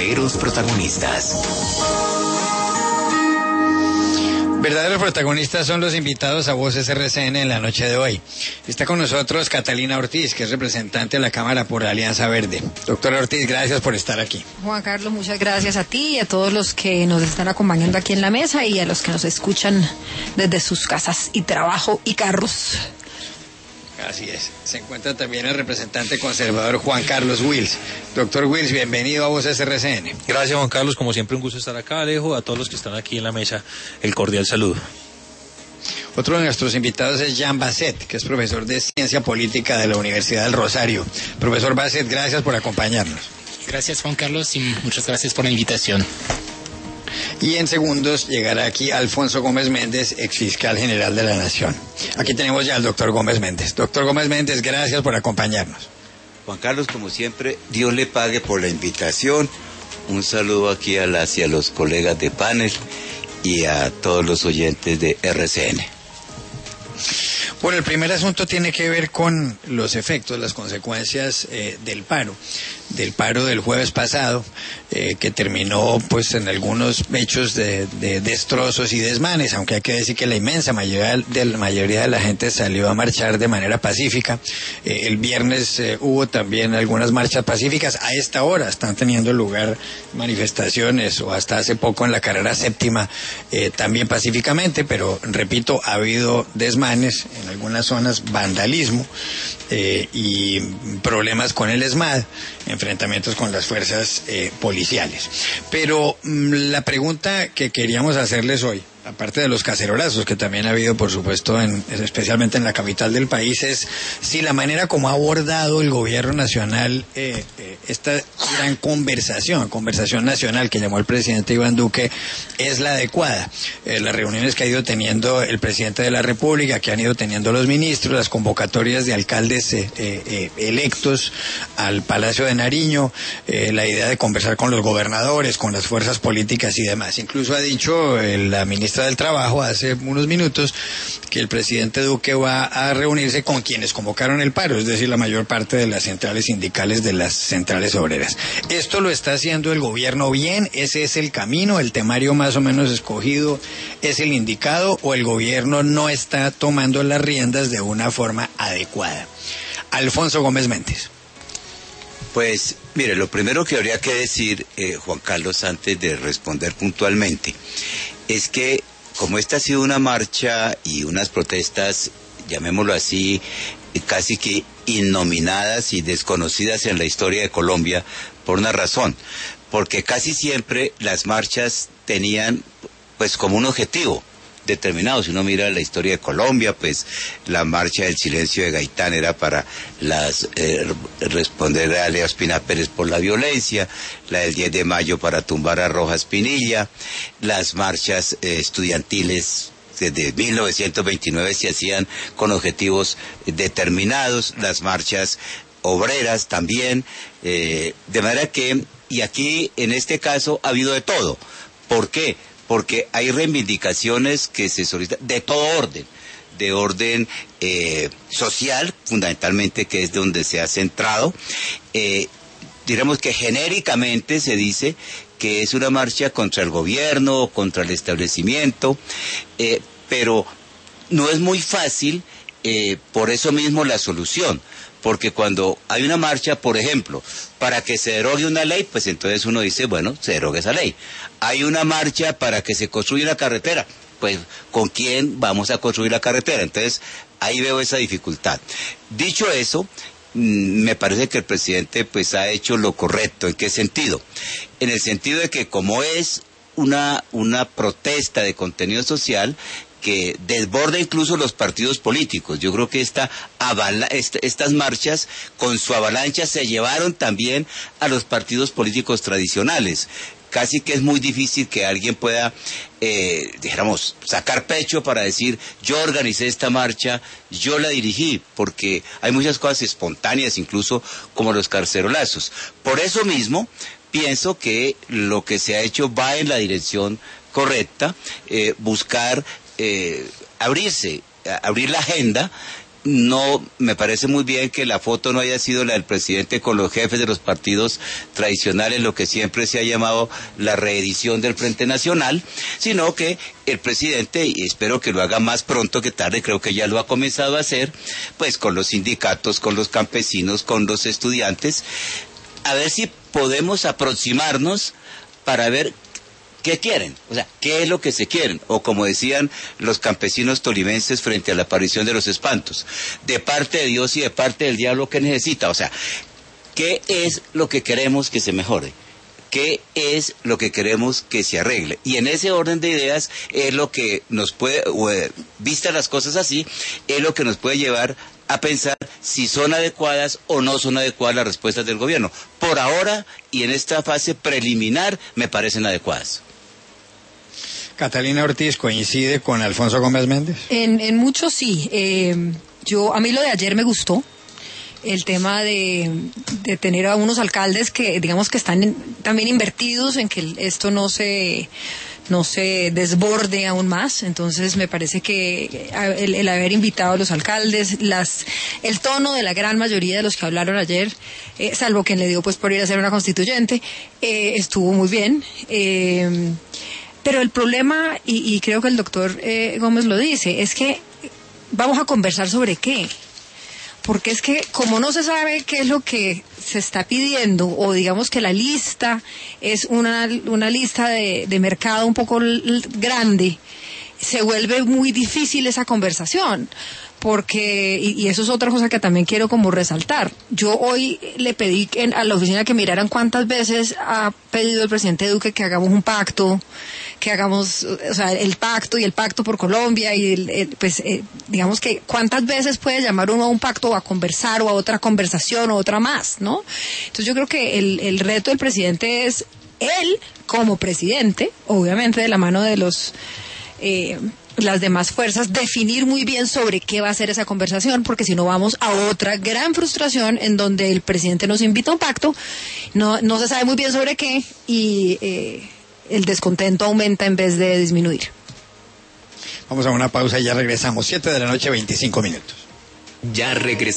verdaderos protagonistas. Verdaderos protagonistas son los invitados a Voces RCN en la noche de hoy. Está con nosotros Catalina Ortiz, que es representante de la Cámara por la Alianza Verde. Doctora Ortiz, gracias por estar aquí. Juan Carlos, muchas gracias a ti y a todos los que nos están acompañando aquí en la mesa y a los que nos escuchan desde sus casas y trabajo y carros. Así es. Se encuentra también el representante conservador Juan Carlos Wills. Doctor Wills, bienvenido a Voces RCN. Gracias, Juan Carlos. Como siempre, un gusto estar acá, Alejo. A todos los que están aquí en la mesa, el cordial saludo. Otro de nuestros invitados es Jean Basset, que es profesor de Ciencia Política de la Universidad del Rosario. Profesor Basset, gracias por acompañarnos. Gracias, Juan Carlos, y muchas gracias por la invitación. Y en segundos llegará aquí Alfonso Gómez Méndez, exfiscal general de la Nación. Aquí tenemos ya al doctor Gómez Méndez. Doctor Gómez Méndez, gracias por acompañarnos. Juan Carlos, como siempre, Dios le pague por la invitación. Un saludo aquí a las y a los colegas de panel y a todos los oyentes de RCN. Bueno, el primer asunto tiene que ver con los efectos, las consecuencias del paro del jueves pasado, que terminó pues en algunos hechos de destrozos y desmanes, aunque hay que decir que la inmensa mayoría de la gente salió a marchar de manera pacífica. El viernes hubo también algunas marchas pacíficas. A esta hora están teniendo lugar manifestaciones, o hasta hace poco en la carrera séptima, también pacíficamente, pero repito, ha habido desmanes, en algunas zonas vandalismo y problemas con el ESMAD, enfrentamientos con las fuerzas policiales. Pero la pregunta que queríamos hacerles hoy, aparte de los cacerolazos que también ha habido, por supuesto, especialmente en la capital del país, es si la manera como ha abordado el gobierno nacional esta gran conversación nacional que llamó el presidente Iván Duque, es la adecuada. Las reuniones que ha ido teniendo el presidente de la República, que han ido teniendo los ministros, las convocatorias de alcaldes electos al Palacio de Nariño, la idea de conversar con los gobernadores, con las fuerzas políticas y demás. Incluso ha dicho la ministra del Trabajo hace unos minutos que el presidente Duque va a reunirse con quienes convocaron el paro, es decir, la mayor parte de las centrales sindicales de las centrales obreras. ¿Esto lo está haciendo el gobierno bien? ¿Ese es el camino, el temario más o menos escogido, es el indicado, o el gobierno no está tomando las riendas de una forma adecuada? Alfonso Gómez Méndez. Pues, mire, lo primero que habría que decir, Juan Carlos, antes de responder puntualmente, es que como esta ha sido una marcha y unas protestas, llamémoslo así, casi que innominadas y desconocidas en la historia de Colombia, por una razón, porque casi siempre las marchas tenían pues como un objetivo determinado. Si uno mira la historia de Colombia, pues la marcha del silencio de Gaitán era para responder a Lea Ospina Pérez por la violencia, la del 10 de mayo para tumbar a Rojas Pinilla, las marchas estudiantiles desde 1929 se hacían con objetivos determinados, las marchas obreras también, de manera que, y aquí en este caso ha habido de todo. ¿Por qué? Porque hay reivindicaciones que se solicitan de todo orden, de orden social, fundamentalmente, que es donde se ha centrado. Diremos que genéricamente se dice que es una marcha contra el gobierno, contra el establecimiento, pero no es muy fácil, por eso mismo la solución. Porque cuando hay una marcha, por ejemplo, para que se derogue una ley, pues entonces uno dice, bueno, se derogue esa ley. Hay una marcha para que se construya una carretera, pues ¿con quién vamos a construir la carretera? Entonces ahí veo esa dificultad. Dicho eso, me parece que el presidente pues ha hecho lo correcto. ¿En qué sentido? En el sentido de que como es una protesta de contenido social, que desborda incluso los partidos políticos. Yo creo que estas marchas, con su avalancha, se llevaron también a los partidos políticos tradicionales. Casi que es muy difícil que alguien pueda, dijéramos, sacar pecho para decir, yo organicé esta marcha, yo la dirigí, porque hay muchas cosas espontáneas, incluso como los cacerolazos. Por eso mismo, pienso que lo que se ha hecho va en la dirección correcta, buscar abrir la agenda no, me parece muy bien que la foto no haya sido la del presidente con los jefes de los partidos tradicionales, lo que siempre se ha llamado la reedición del Frente Nacional, sino que el presidente, y espero que lo haga más pronto que tarde, creo que ya lo ha comenzado a hacer, pues con los sindicatos, con los campesinos, con los estudiantes, a ver si podemos aproximarnos para ver ¿qué quieren? O sea, ¿qué es lo que se quieren? O como decían los campesinos tolimenses frente a la aparición de los espantos, de parte de Dios y de parte del diablo, ¿qué necesita? O sea, ¿qué es lo que queremos que se mejore? ¿Qué es lo que queremos que se arregle? Y en ese orden de ideas es lo que nos puede, vistas las cosas así, es lo que nos puede llevar a pensar si son adecuadas o no son adecuadas las respuestas del gobierno. Por ahora y en esta fase preliminar me parecen adecuadas. Catalina Ortiz, ¿coincide con Alfonso Gómez Méndez? En mucho sí. A mí lo de ayer me gustó. El tema de tener a unos alcaldes que, digamos, que están también invertidos en que esto no se desborde aún más. Entonces me parece que el haber invitado a los alcaldes, el tono de la gran mayoría de los que hablaron ayer, salvo quien le dio pues por ir a hacer una constituyente, estuvo muy bien. Pero el problema, y creo que el doctor Gómez lo dice, es que vamos a conversar sobre qué. Porque es que como no se sabe qué es lo que se está pidiendo, o digamos que la lista es una lista de mercado un poco grande, se vuelve muy difícil esa conversación. Porque, y eso es otra cosa que también quiero como resaltar, yo hoy le pedí a la oficina que miraran cuántas veces ha pedido el presidente Duque que hagamos un pacto, que hagamos, o sea, el pacto y el pacto por Colombia, y digamos que cuántas veces puede llamar uno a un pacto o a conversar o a otra conversación o otra más, ¿no? Entonces yo creo que el reto del presidente es él como presidente, obviamente de la mano de las demás fuerzas, definir muy bien sobre qué va a ser esa conversación, porque si no vamos a otra gran frustración en donde el presidente nos invita a un pacto, no se sabe muy bien sobre qué, y el descontento aumenta en vez de disminuir. Vamos a una pausa y ya regresamos. 7 de la noche, 25 minutos. Ya regresamos.